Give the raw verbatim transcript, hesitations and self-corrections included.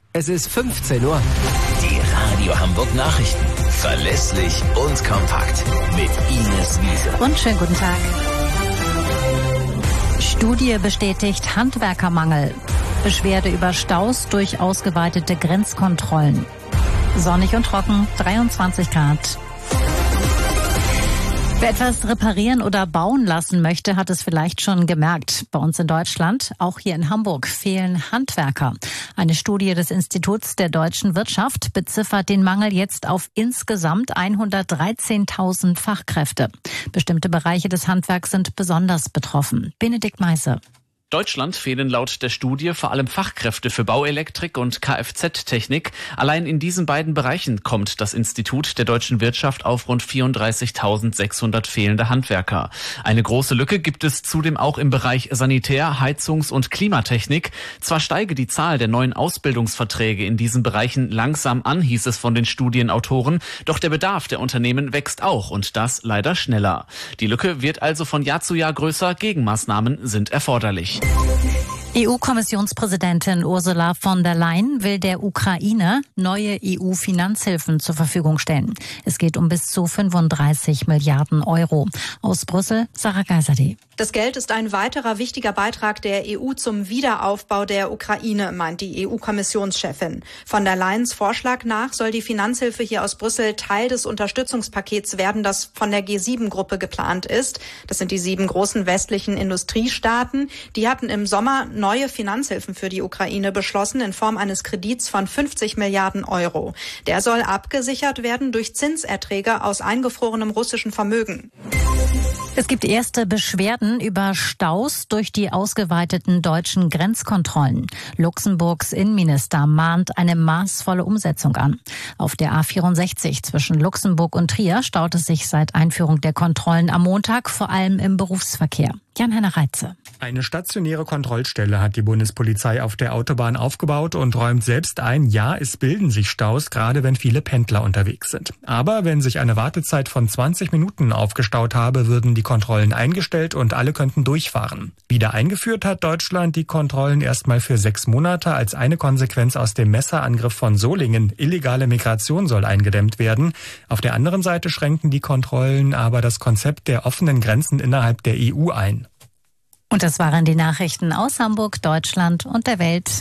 Es ist fünfzehn Uhr. Die Radio Hamburg Nachrichten. Verlässlich und kompakt. Mit Ines Wiese. Und schönen guten Tag. Studie bestätigt Handwerkermangel. Beschwerde über Staus durch ausgeweitete Grenzkontrollen. Sonnig und trocken, dreiundzwanzig Grad. Wer etwas reparieren oder bauen lassen möchte, hat es vielleicht schon gemerkt. Bei uns in Deutschland, auch hier in Hamburg, fehlen Handwerker. Eine Studie des Instituts der deutschen Wirtschaft beziffert den Mangel jetzt auf insgesamt hundertdreizehntausend Fachkräfte. Bestimmte Bereiche des Handwerks sind besonders betroffen. Benedikt Meisse. Deutschland fehlen laut der Studie vor allem Fachkräfte für Bauelektrik und Kfz-Technik. Allein in diesen beiden Bereichen kommt das Institut der deutschen Wirtschaft auf rund vierunddreißigtausendsechshundert fehlende Handwerker. Eine große Lücke gibt es zudem auch im Bereich Sanitär-, Heizungs- und Klimatechnik. Zwar steige die Zahl der neuen Ausbildungsverträge in diesen Bereichen langsam an, hieß es von den Studienautoren, doch der Bedarf der Unternehmen wächst auch und das leider schneller. Die Lücke wird also von Jahr zu Jahr größer, Gegenmaßnahmen sind erforderlich. E U-Kommissionspräsidentin Ursula von der Leyen will der Ukraine neue E U-Finanzhilfen zur Verfügung stellen. Es geht um bis zu fünfunddreißig Milliarden Euro. Aus Brüssel, Sarah Geiserde. Das Geld ist ein weiterer wichtiger Beitrag der E U zum Wiederaufbau der Ukraine, meint die E U-Kommissionschefin. Von der Leyens Vorschlag nach soll die Finanzhilfe hier aus Brüssel Teil des Unterstützungspakets werden, das von der G sieben Gruppe geplant ist. Das sind die sieben großen westlichen Industriestaaten. Die hatten im Sommer neue Finanzhilfen für die Ukraine beschlossen in Form eines Kredits von fünfzig Milliarden Euro. Der soll abgesichert werden durch Zinserträge aus eingefrorenem russischen Vermögen. Es gibt erste Beschwerden über Staus durch die ausgeweiteten deutschen Grenzkontrollen. Luxemburgs Innenminister mahnt eine maßvolle Umsetzung an. Auf der A vierundsechzig zwischen Luxemburg und Trier staut es sich seit Einführung der Kontrollen am Montag, vor allem im Berufsverkehr. Jan-Henner Reitze. Eine stationäre Kontrollstelle hat die Bundespolizei auf der Autobahn aufgebaut und räumt selbst ein, ja, es bilden sich Staus, gerade wenn viele Pendler unterwegs sind. Aber wenn sich eine Wartezeit von zwanzig Minuten aufgestaut habe, würden die Kontrollen eingestellt und alle könnten durchfahren. Wieder eingeführt hat Deutschland die Kontrollen erstmal für sechs Monate als eine Konsequenz aus dem Messerangriff von Solingen. Illegale Migration soll eingedämmt werden. Auf der anderen Seite schränken die Kontrollen aber das Konzept der offenen Grenzen innerhalb der E U ein. Und das waren die Nachrichten aus Hamburg, Deutschland und der Welt.